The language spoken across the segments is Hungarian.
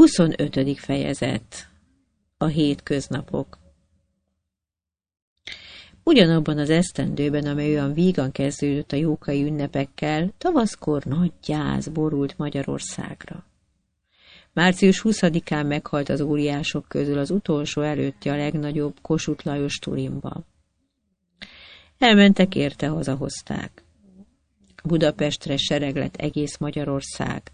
25. fejezet. A hétköznapok. Ugyanabban az esztendőben, amely olyan vígan kezdődött a jókai ünnepekkel, tavaszkor nagy gyász borult Magyarországra. Március 20-án meghalt az óriások közül az utolsó előtti a legnagyobb, Kossuth Lajos Turinba. Elmentek érte, hazahozták. Budapestre sereg lett egész Magyarország.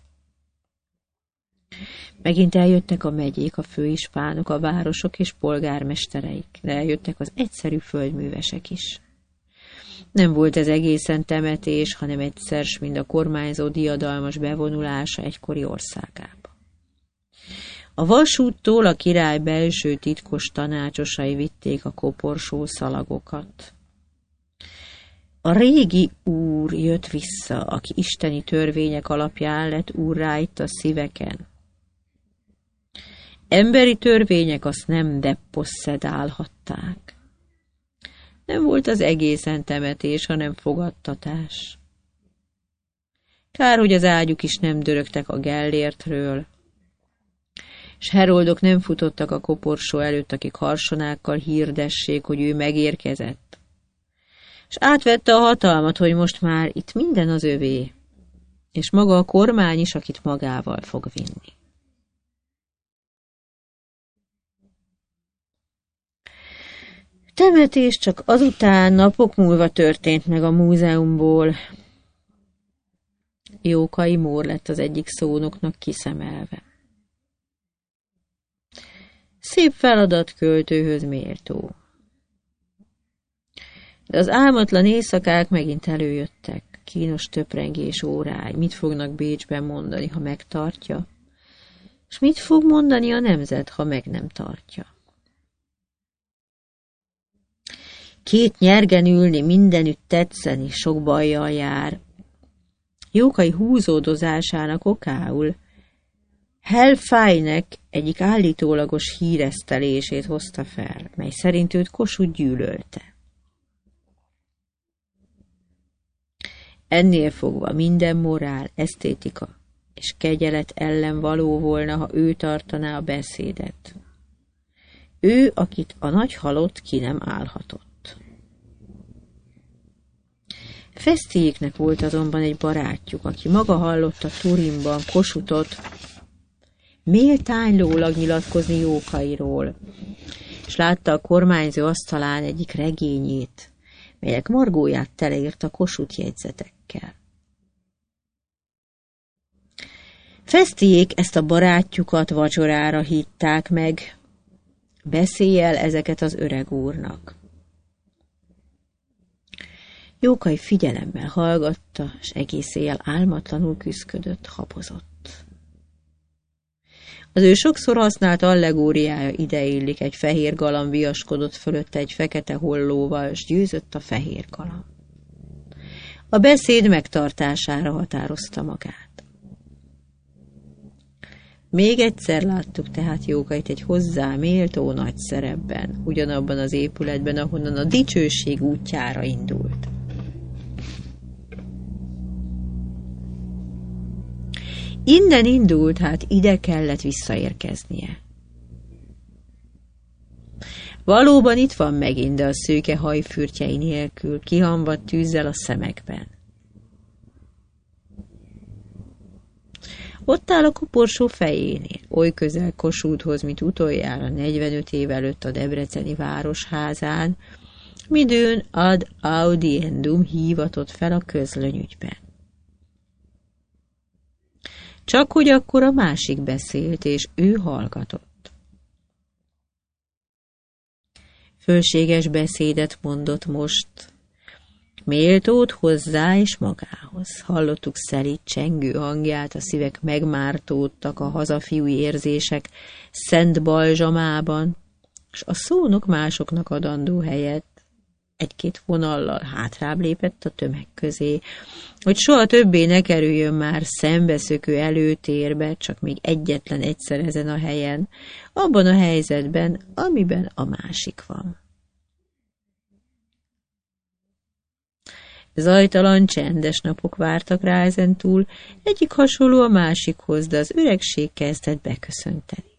Megint eljöttek a megyék, a főispánok, a városok és polgármestereik, de eljöttek az egyszerű földművesek is. Nem volt ez egészen temetés, hanem egyszer, mind a kormányzó diadalmas bevonulása egykori országába. A vasúttól a király belső titkos tanácsosai vitték a koporsó szalagokat. A régi úr jött vissza, aki isteni törvények alapján lett úrrá itt a szíveken. Emberi törvények azt nem deposszedálhatták. Nem volt az egészen temetés, hanem fogadtatás. Kár, hogy az ágyuk is nem dörögtek a Gellértről, s heroldok nem futottak a koporsó előtt, akik harsonákkal hirdessék, hogy ő megérkezett. És átvette a hatalmat, hogy most már itt minden az övé, és maga a kormány is, akit magával fog vinni. Temetés csak azután napok múlva történt meg a múzeumból. Jókai Mór lett az egyik szónoknak kiszemelve. Szép feladat, költőhöz méltó. De az álmatlan éjszakák megint előjöttek. Kínos töprengés órái. Mit fognak Bécsben mondani, ha megtartja? És mit fog mondani a nemzet, ha meg nem tartja? Két nyergen ülni, mindenütt tetszeni, sok bajjal jár. Jókai húzódozásának okául Helfájnek egyik állítólagos híresztelését hozta fel, mely szerint őt Kossuth gyűlölte. Ennél fogva minden morál, esztétika és kegyelet ellen való volna, ha ő tartaná a beszédet. Ő, akit a nagy halott ki nem állhatott. Fesztiéknek volt azonban egy barátjuk, aki maga hallotta Turinban Kossuthot méltánylólag nyilatkozni Jókairól, és látta a kormányzó asztalán egyik regényét, melyek margóját teleírta Kossuth jegyzetekkel. Fesztiék ezt a barátjukat vacsorára hitták meg, beszélj el ezeket az öreg úrnak. Jókai figyelemmel hallgatta, s egész éjjel álmatlanul küszködött, habozott. Az ő sokszor használt allegóriája ideillik, egy fehér galamb viaskodott fölötte egy fekete hollóval, s győzött a fehér galamb. A beszéd megtartására határozta magát. Még egyszer láttuk tehát Jókait egy hozzá méltó nagy szerepben, ugyanabban az épületben, ahonnan a dicsőség útjára indult. Innen indult, hát ide kellett visszaérkeznie. Valóban itt van megint, de a szőke hajfürtjei nélkül, kihamvadt tűzzel a szemekben. Ott áll a koporsó fejénél, oly közel Kossuthhoz, mint utoljára 45 év előtt a debreceni városházán, midőn ad audiendum hívatott fel a közlönyügyben. Csak hogy akkor a másik beszélt, és ő hallgatott. Fölséges beszédet mondott most, méltót hozzá és magához. Hallottuk szelíd csengő hangját, a szívek megmártódtak a hazafiúi érzések szent balzsamában, s a szónok másoknak adandó helyet egy-két vonallal hátrább lépett a tömeg közé, hogy soha többé ne kerüljön már szembeszökő előtérbe, csak még egyetlen egyszer ezen a helyen, abban a helyzetben, amiben a másik van. Zajtalan, csendes napok vártak rá ezentúl, egyik hasonló a másikhoz, de az öregség kezdett beköszönteni.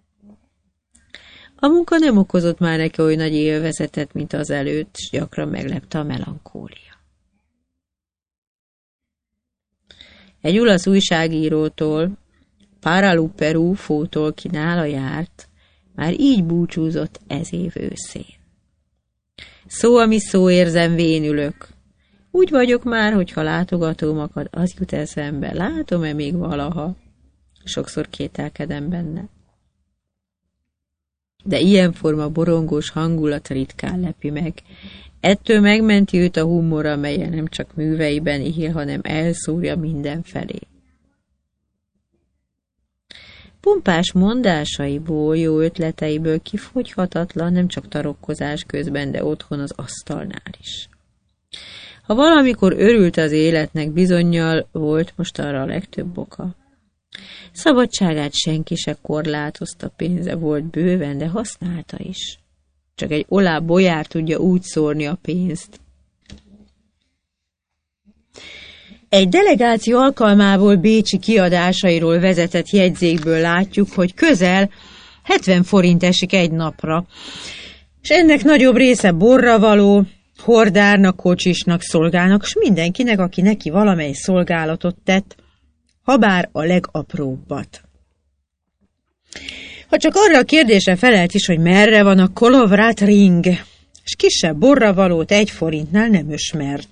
A munka nem okozott már neki oly nagy élvezetet, mint az előtt, s gyakran meglepte a melankólia. Egy olasz újságírótól, Paraluperu fótól ki nála járt, már így búcsúzott ez év őszén. Szó, ami szó, érzem, vénülök. Úgy vagyok már, hogyha látogatóm akad, az jut eszembe, látom-e még valaha? Sokszor kételkedem benne. De ilyenforma borongós hangulat ritkán lepi meg. Ettől megmenti őt a humor, amelyen nem csak műveiben él, hanem elszórja mindenfelé. Pompás mondásaiból, jó ötleteiből kifogyhatatlan, nem csak tarokkozás közben, de otthon az asztalnál is. Ha valamikor örült az életnek, bizonnyal volt most arra a legtöbb oka. Szabadságát senki se korlátozta, pénze volt bőven, de használta is. Csak egy olá bolyár tudja úgy szórni a pénzt. Egy delegáció alkalmából bécsi kiadásairól vezetett jegyzékből látjuk, hogy közel 70 forint esik egy napra, és ennek nagyobb része borra való, hordárnak, kocsisnak, szolgának, s mindenkinek, aki neki valamely szolgálatot tett, habár a legapróbbat. Ha csak arra a kérdésre felelt is, hogy merre van a Kolovrat ring, s kisebb borravalót 1 forintnál nem ösmert.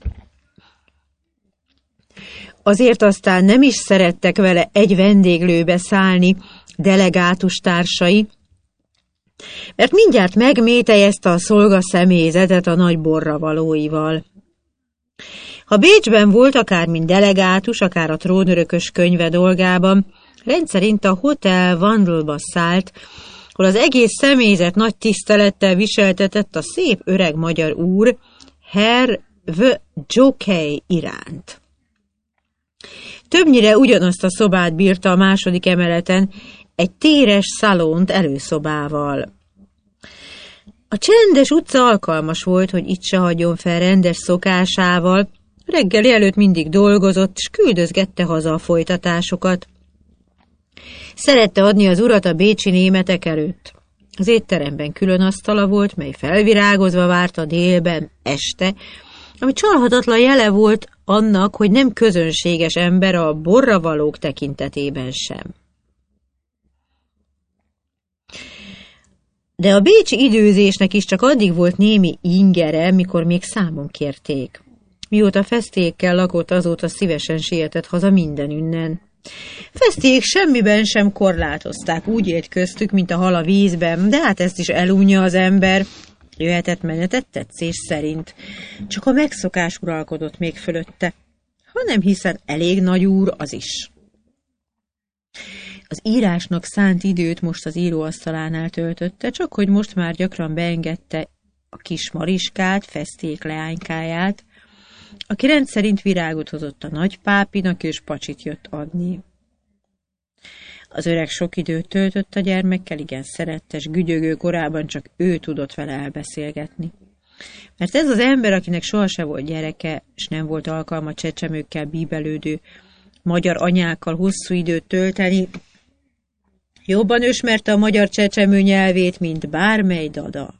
Azért aztán nem is szerettek vele egy vendéglőbe szállni delegátus társai, mert mindjárt megmétejezte a szolga személyzetet a nagy borravalóival. Ha Bécsben volt, akár mint delegátus, akár a trónörökös könyve dolgában, rendszerint a Hotel Vandelba szállt, hol az egész személyzet nagy tisztelettel viseltetett a szép öreg magyar úr, Herr V. Jockey iránt. Többnyire ugyanazt a szobát bírta a második emeleten, egy téres szalont előszobával. A csendes utca alkalmas volt, hogy itt se hagyjon fel rendes szokásával, reggeli előtt mindig dolgozott, s küldözgette haza a folytatásokat. Szerette adni az urat a bécsi németek előtt. Az étteremben külön asztala volt, mely felvirágozva várta délben, este, ami csalhatatlan jele volt annak, hogy nem közönséges ember a borravalók tekintetében sem. De a bécsi időzésnek is csak addig volt némi ingere, mikor még számon kérték. Mióta festékkel lakott, azóta szívesen sietett haza mindenünnen. Festék semmiben sem korlátozták, úgy élt köztük, mint a hal a vízben, de hát ezt is elunja az ember. Jöhetett menetet tetszés szerint, csak a megszokás uralkodott még fölötte, hanem hiszen elég nagy úr az is. Az írásnak szánt időt most az íróasztalánál töltötte, csak hogy most már gyakran beengedte a kis Mariskát, Festék leánykáját, aki rendszerint virágot hozott a nagypápinak, és pacsit jött adni. Az öreg sok időt töltött a gyermekkel, igen szerettes, gügyögő korában csak ő tudott vele elbeszélgetni. Mert ez az ember, akinek sohasem volt gyereke, és nem volt alkalma csecsemőkkel bíbelődő magyar anyákkal hosszú időt tölteni, jobban ismerte a magyar csecsemő nyelvét, mint bármely dada.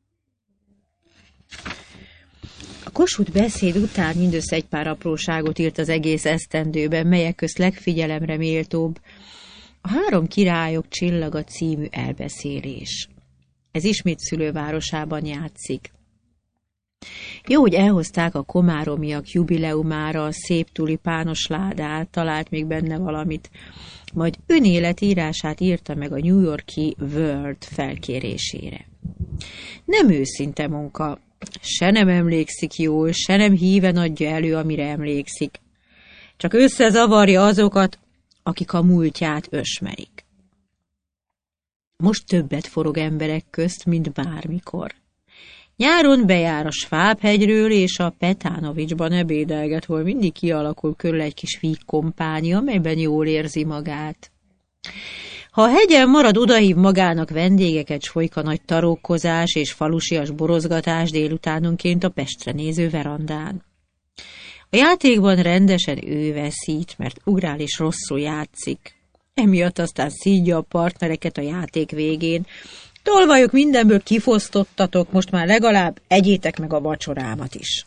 A Kossuth beszéd után mindössze egy pár apróságot írt az egész esztendőben, melyek közt legfigyelemre méltóbb a 3 királyok csillaga című elbeszélés. Ez ismét szülővárosában játszik. Jó, hogy elhozták a komáromiak jubileumára a szép tulipános ládát, talált még benne valamit, majd önéletírását írta meg a New York-i World felkérésére. Nem őszinte munka, se nem emlékszik jól, se nem híven adja elő, amire emlékszik. Csak összezavarja azokat, akik a múltját ösmerik. Most többet forog emberek közt, mint bármikor. Nyáron bejár a Svábhegyről, és a Petánovicsban ebédelget, hol mindig kialakul körül egy kis vígkompánia, amelyben jól érzi magát. Ha a hegyen marad, odahív magának vendégeket, s folyik a nagy tarókozás és falusias borozgatás délutánonként a Pestre néző verandán. A játékban rendesen ő veszít, mert ugrál és rosszul játszik. Emiatt aztán szídja a partnereket a játék végén. Tolvajok, mindenből kifosztottatok, most már legalább egyétek meg a vacsorámat is.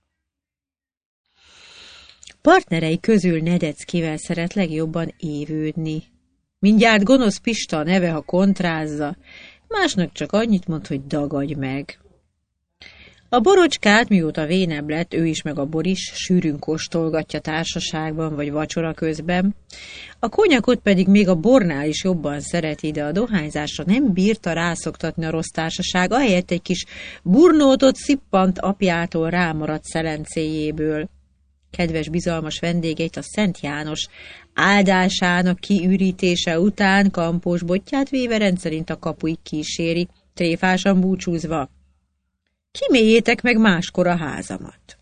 Partnerei közül Nedeckivel szeret legjobban évődni. Mindjárt gonosz Pista a neve, ha kontrázza, másnak csak annyit mond, hogy dagadj meg. A borocskát, mióta vénebb lett, ő is meg a Boris sűrűn kóstolgatja társaságban vagy vacsora közben. A konyakot pedig még a bornál is jobban szereti, de a dohányzásra nem bírta rászoktatni a rossz társaság, ahelyett egy kis burnótot szippant apjától rámaradt szelencéjéből. Kedves bizalmas vendégeit a Szent János áldásának kiürítése után kampós botját véve rendszerint a kapuig kíséri, tréfásan búcsúzva. Kiméljétek meg máskor a házamat.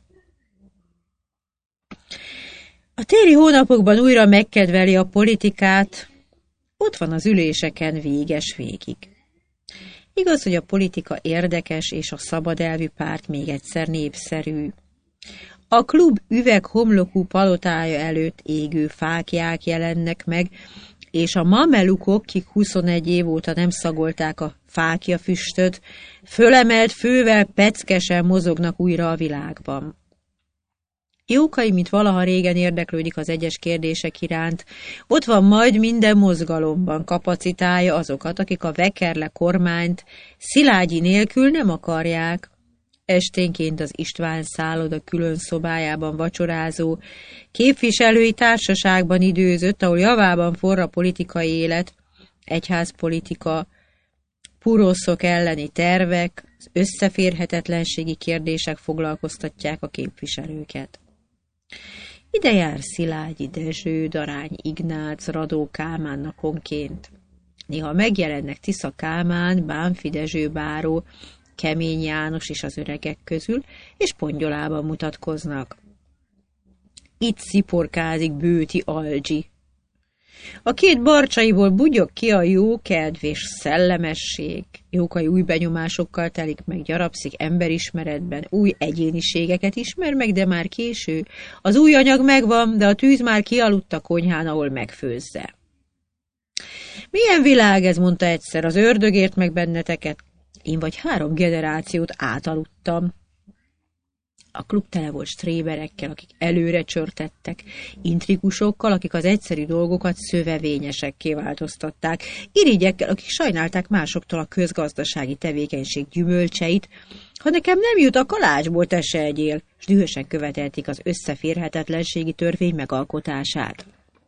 A téli hónapokban újra megkedveli a politikát, ott van az üléseken véges végig. Igaz, hogy a politika érdekes, és a szabadelvű párt még egyszer népszerű. A klub üveghomlokú palotája előtt égő fáklyák jelennek meg, és a mamelukok, kik 21 év óta nem szagolták a fákjafüstöt, fölemelt fővel peckesen mozognak újra a világban. Jókai, mint valaha régen érdeklődik az egyes kérdések iránt, ott van majd minden mozgalomban, kapacitálja azokat, akik a vekerle kormányt Szilágyi nélkül nem akarják. Esténként az István szálloda külön szobájában vacsorázó, képviselői társaságban időzött, ahol javában forr a politikai élet, egyházpolitika, puroszok elleni tervek, az összeférhetetlenségi kérdések foglalkoztatják a képviselőket. Ide jár Szilágyi Dezső, Darány Ignác, Radó Kálmán naponként. Néha megjelennek Tisza Kálmán, Bánffy Dezső báró, Kemény János is az öregek közül, és pongyolában mutatkoznak. Itt sziporkázik Bőti Algyi. A két barcsaiból bugyog ki a jó kedv és szellemesség. Jókai új benyomásokkal telik meg, gyarapszik emberismeretben, új egyéniségeket ismer meg, de már késő. Az új anyag megvan, de a tűz már kialudt a konyhán, ahol megfőzze. Milyen világ ez, mondta egyszer, az ördög ért meg benneteket. Én vagy 3 generációt átaludtam. A klub tele volt stréberekkel, akik előre csörtettek, intrigusokkal, akik az egyszerű dolgokat szövevényesekké változtatták, irigyekkel, akik sajnálták másoktól a közgazdasági tevékenység gyümölcseit, ha nekem nem jut a kalácsból, te se egyél, s dühösen követelték az összeférhetetlenségi törvény megalkotását.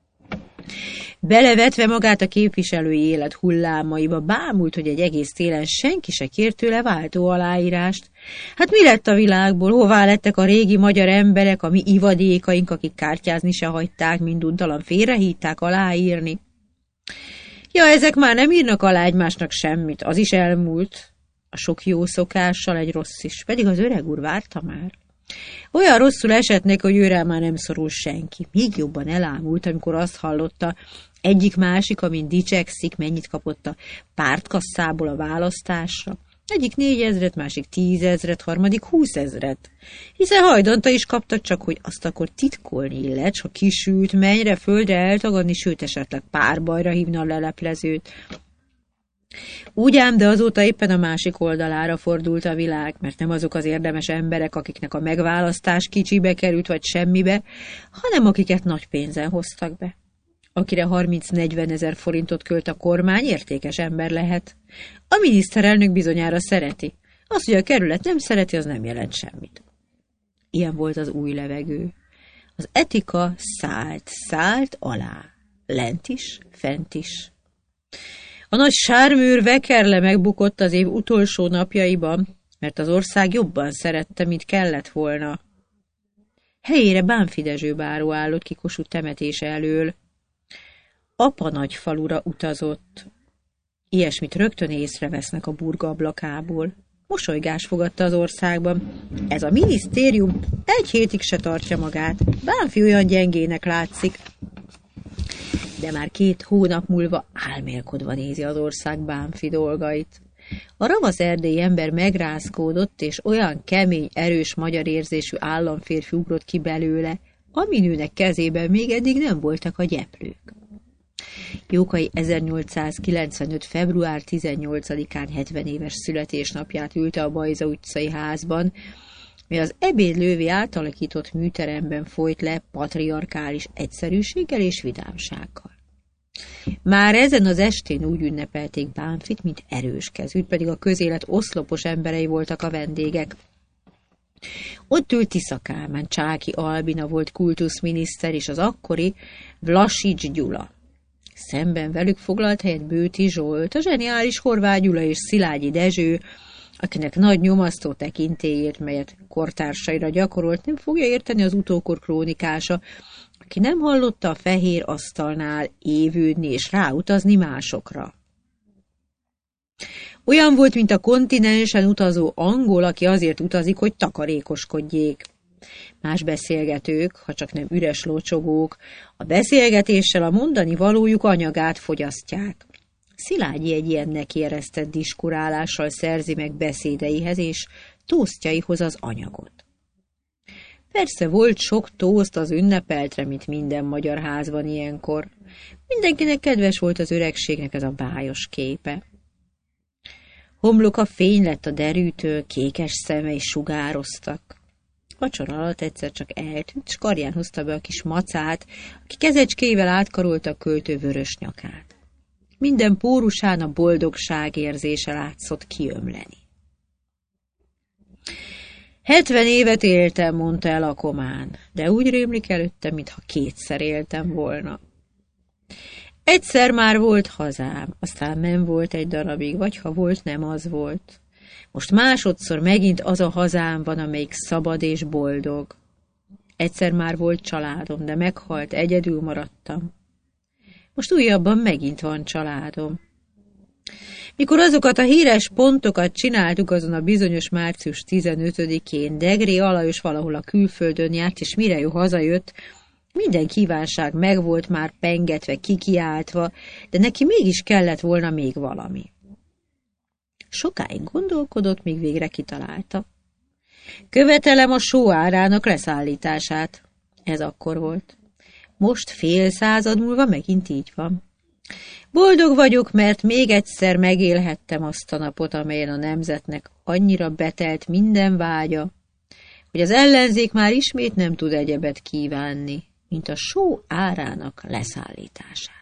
Belevetve magát a képviselői élet hullámaiba, bámult, hogy egy egész télen senki se kért tőle váltó aláírást. Hát mi lett a világból? Hová lettek a régi magyar emberek, a mi ivadékaink, akik kártyázni se hagyták, minduntalan félrehívták aláírni? Ja, ezek már nem írnak alá egymásnak semmit, az is elmúlt. A sok jó szokással egy rossz is, pedig az öreg úr várta már. Olyan rosszul esett neki, hogy őre már nem szorul senki. Még jobban elámult, amikor azt hallotta, egyik-másik, amint dicsekszik, mennyit kapott a pártkasszából a választásra. Egyik 4000, másik 10 000, harmadik 20 000. Hiszen hajdanta is kaptak, csak hogy azt akkor titkolni illet, s ha kisült, mennyre földre eltagadni, sőt esetleg párbajra hívna a leleplezőt. Úgy ám, de azóta éppen a másik oldalára fordult a világ, mert nem azok az érdemes emberek, akiknek a megválasztás kicsibe került vagy semmibe, hanem akiket nagy pénzen hoztak be. Akire 30-40 000 forintot költ a kormány, értékes ember lehet. A miniszterelnök bizonyára szereti. Az, hogy a kerület nem szereti, az nem jelent semmit. Ilyen volt az új levegő. Az etika szállt alá. Lent is, fent is. A nagy sárműr Vekerle megbukott az év utolsó napjaiban, mert az ország jobban szerette, mint kellett volna. Helyére Bánffy Dezső báró állott ki Kossuth temetése elől. Apa nagyfalura utazott. Ilyesmit rögtön észrevesznek a burga ablakából. Mosolygás fogadta az országban. Ez a minisztérium 1 hétig se tartja magát. Bánffy olyan gyengének látszik. De már 2 hónap múlva álmélkodva nézi az ország Bánffy dolgait. A ravasz erdélyi ember megrázkódott, és olyan kemény, erős magyar érzésű államférfi ugrott ki belőle, aminőnek kezében még eddig nem voltak a gyeplők. Jókai 1895. február 18-án 70 éves születésnapját ülte a Bajza utcai házban, mi az ebédlővé átalakított műteremben folyt le patriarkális egyszerűséggel és vidámsággal. Már ezen az estén úgy ünnepelték Bánfit, mint erőskezűt, pedig a közélet oszlopos emberei voltak a vendégek. Ott ült Tisza Kálmán, Csáky Albina volt kultuszminiszter, és az akkori Vlasics Gyula. Szemben velük foglalt helyet Bőti Zsolt, a zseniális Horváth Gyula és Szilágyi Dezső, akinek nagy nyomasztó tekintélyét, melyet kortársaira gyakorolt, nem fogja érteni az utókor krónikása, aki nem hallotta a fehér asztalnál évődni és ráutazni másokra. Olyan volt, mint a kontinensen utazó angol, aki azért utazik, hogy takarékoskodjék. Más beszélgetők, ha csak nem üres locsogók, a beszélgetéssel a mondani valójuk anyagát fogyasztják. Szilágyi egy ilyen nekieresztett diskurálással szerzi meg beszédeihez és tósztjaihoz az anyagot. Persze volt sok tószt az ünnepeltre, mint minden magyar házban ilyenkor. Mindenkinek kedves volt az öregségnek ez a bájos képe. Homloka fény lett a derűtől, kékes szemei sugároztak. Vacsora alatt egyszer csak eltűnt, s karján hozta be a kis macát, aki kezecskével átkarolta a költő vörös nyakát. Minden pórusán a boldogság érzése látszott kiömleni. 70 évet éltem, mondta el a komán, de úgy rémlik előttem, mintha 2-szer éltem volna. Egyszer már volt hazám, aztán nem volt egy darabig, vagy ha volt, nem az volt. Most másodszor megint az a hazám van, amelyik szabad és boldog. Egyszer már volt családom, de meghalt, egyedül maradtam. Most újabban megint van családom. Mikor azokat a híres pontokat csináltuk azon a bizonyos március 15-én, Degré Alajos valahol a külföldön járt, és mire jó hazajött, minden kívánság megvolt már pengetve, kikiáltva, de neki mégis kellett volna még valami. Sokáig gondolkodott, míg végre kitalálta. Követelem a só árának leszállítását. Ez akkor volt. Most fél század múlva megint így van. Boldog vagyok, mert még egyszer megélhettem azt a napot, amelyen a nemzetnek annyira betelt minden vágya, hogy az ellenzék már ismét nem tud egyebet kívánni, mint a só árának leszállítását.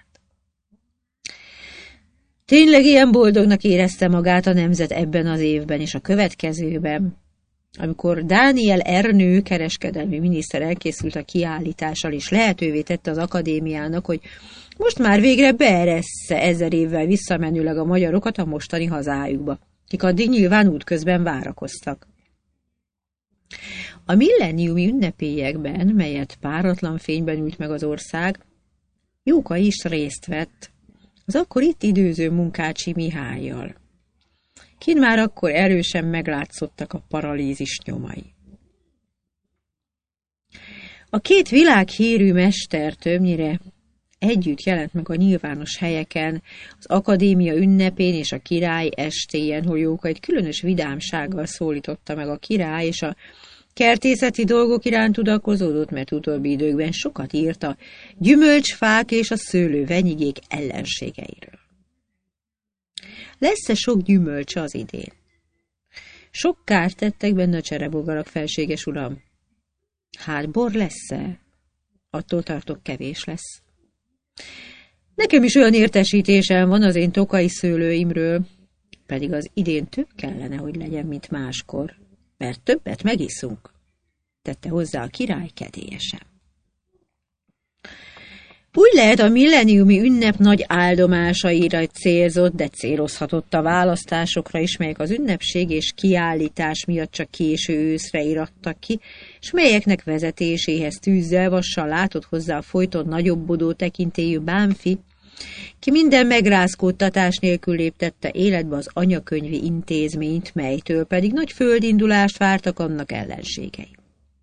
Tényleg ilyen boldognak érezte magát a nemzet ebben az évben és a következőben, amikor Dániel Ernő kereskedelmi miniszter elkészült a kiállítással, és lehetővé tette az akadémiának, hogy most már végre beeressze 1000 évvel visszamenőleg a magyarokat a mostani hazájukba, kik addig nyilván útközben várakoztak. A millenniumi ünnepélyekben, melyet páratlan fényben ült meg az ország, Jóka is részt vett, az akkor itt időző Munkácsi Mihállyal. Kint már akkor erősen meglátszottak a paralízis nyomai. A két világhírű mester többnyire együtt jelent meg a nyilvános helyeken, az akadémia ünnepén és a király estéjen, hol Jóka egy különös vidámsággal szólította meg a király, és a kertészeti dolgok iránt tudakozódott, mert utóbbi időkben sokat írt a gyümölcsfák és a szőlővenyigék ellenségeiről. Lesz-e sok gyümölcse az idén? Sok kárt tettek benne a cserebogarak, felséges uram. Hát bor lesz-e? Attól tartok, kevés lesz. Nekem is olyan értesítésem van az én tokai szőlőimről, pedig az idén több kellene, hogy legyen, mint máskor, mert többet megiszunk, tette hozzá a király kedélyesen. Úgy lehet, a milleniumi ünnep nagy áldomásaira célzott, de célozhatott a választásokra is, melyek az ünnepség és kiállítás miatt csak késő őszre irattak ki, és melyeknek vezetéséhez tűzzel vassal látott hozzá a folyton nagyobbodó tekintélyű Bánfi, ki minden megrázkódtatás nélkül léptette életbe az anyakönyvi intézményt, melytől pedig nagy földindulást vártak annak ellenségei.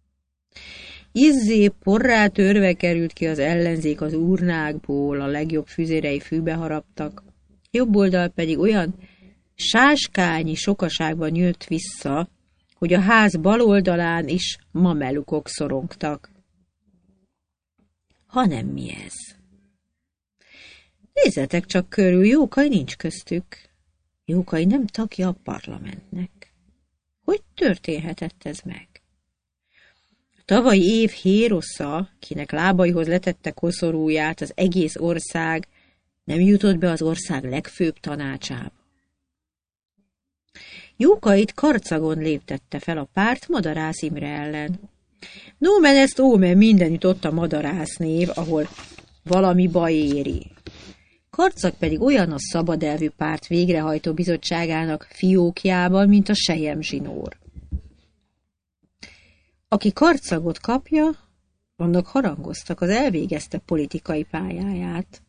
Izzé porrá törve került ki az ellenzék az urnákból, a legjobb füzérei fűbe haraptak, jobb oldal pedig olyan sáskányi sokaságban jött vissza, hogy a ház bal oldalán is mamelukok szorongtak. Hanem mi ez? Nézzetek csak körül, Jókai nincs köztük. Jókai nem tagja a parlamentnek. Hogy történhetett ez meg? A tavalyi év hérosza, kinek lábaihoz letette koszorúját az egész ország, nem jutott be az ország legfőbb tanácsába. Jókait karcagon léptette fel a párt Madarász Imre ellen. Nomen est omen, mindenütt ott a Madarász név, ahol valami baj éri. Karcag pedig olyan a szabadelvű párt végrehajtó bizottságának fiókjában, mint a selyemzsinór. Aki Karcagot kapja, annak harangoztak, az elvégezte politikai pályáját.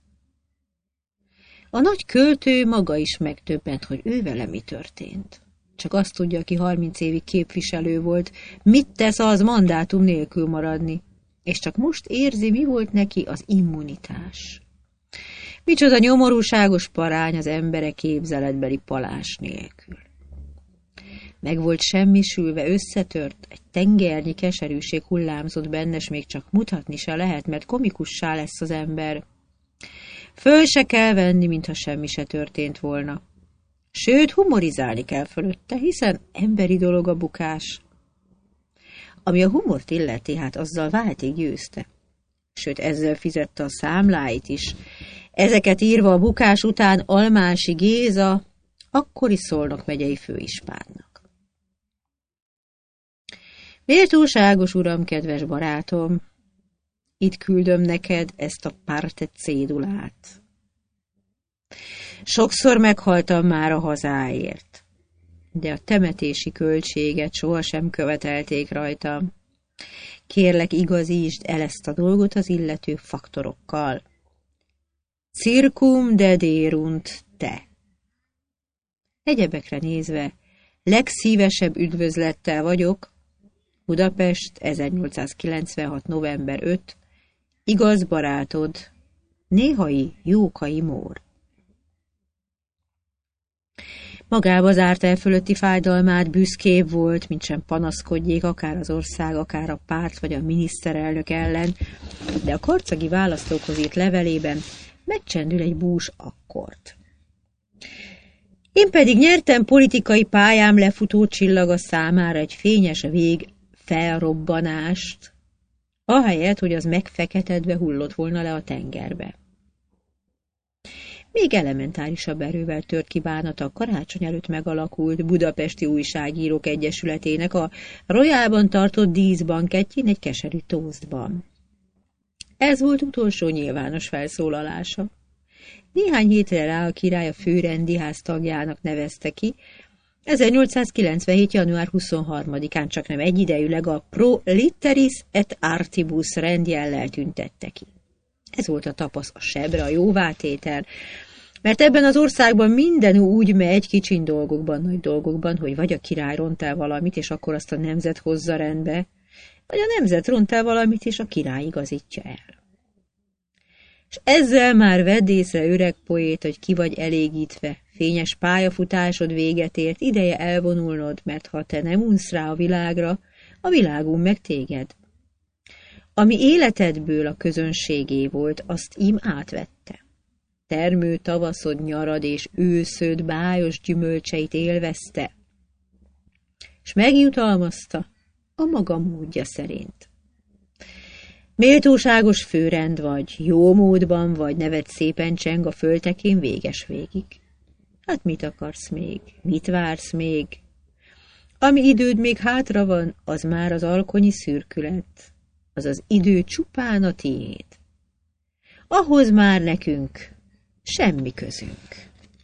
A nagy költő maga is megdöbbent, hogy ővele mi történt. Csak azt tudja, aki 30 évig képviselő volt, mit tesz az mandátum nélkül maradni, és csak most érzi, mi volt neki az immunitás. Micsoda nyomorúságos parány az emberek képzeletbeli palás nélkül. Meg volt semmisülve, összetört, egy tengernyi keserűség hullámzott benne, s még csak mutatni se lehet, mert komikussá lesz az ember. Föl se kell venni, mintha semmi se történt volna. Sőt, humorizálni kell fölötte, hiszen emberi dolog a bukás. Ami a humort illeti, hát azzal váltig győzte. Sőt, ezzel fizette a számláit is. Ezeket írva a bukás után Almási Géza, akkori Szolnok megyei főispánnak. Méltóságos uram, kedves barátom, itt küldöm neked ezt a parte cédulát. Sokszor meghaltam már a hazáért, de a temetési költséget sohasem követelték rajtam. Kérlek, igazítsd el ezt a dolgot az illető faktorokkal. Circum dederunt te. Egyebekre nézve, legszívesebb üdvözlettel vagyok, Budapest, 1896. november 5, igaz barátod, néhai Jókai Mór. Magába zárt el fölötti fájdalmát, büszkébb volt, mint sem panaszkodjék akár az ország, akár a párt vagy a miniszterelnök ellen, de a karcagi választókhoz írt levelében megcsendül egy bús akkord. Én pedig nyertem politikai pályám lefutó csillaga számára egy fényes vég felrobbanást, ahelyett, hogy az megfeketedve hullott volna le a tengerbe. Még elementárisabb erővel tört ki bánata a karácsony előtt megalakult Budapesti Újságírók Egyesületének a Royalban tartott díszbankettjén egy keserű tósztban. Ez volt utolsó nyilvános felszólalása. Néhány hétre rá a király a főrendiház tagjának nevezte ki, 1897. január 23-án csaknem egyidejűleg a Pro Litteris et Artibus rendjellel tüntette ki. Ez volt a tapasz, a sebre, a jóvátétel, mert ebben az országban minden úgy megy kicsin dolgokban, nagy dolgokban, hogy vagy a király ront el valamit, és akkor azt a nemzet hozza rendbe, vagy a nemzet ront el valamit, és a király igazítja el. És ezzel már vedd észre, öreg poét, hogy ki vagy elégítve, fényes pályafutásod véget ért, ideje elvonulnod, mert ha te nem unsz rá a világra, a világunk meg téged. Ami életedből a közönségé volt, azt ím átvette. Termő tavaszod, nyarad és őszöd bájos gyümölcseit élvezte, és megjutalmazta a maga módja szerint. Méltóságos főrend vagy, jó módban vagy, neved szépen cseng a földtekén véges végig. Hát mit akarsz még? Mit vársz még? Ami időd még hátra van, az már az alkonyi szürkület, az az idő csupán a tiéd. Ahhoz már nekünk semmi közünk.